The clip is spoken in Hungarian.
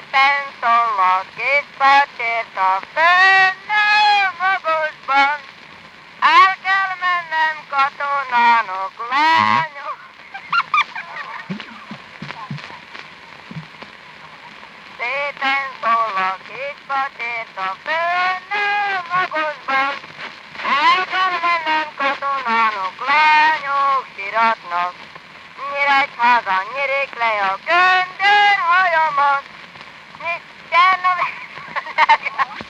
Szépen szól a kis pacsért a fönnő magosban. El kell mennem katonának, lányok. Szépen szól a kis pacsért a fönnő magosban. El kell mennem katonának, lányok siratnak. Nyíregyházan nyirik le a göndör hajamat. Csernobél...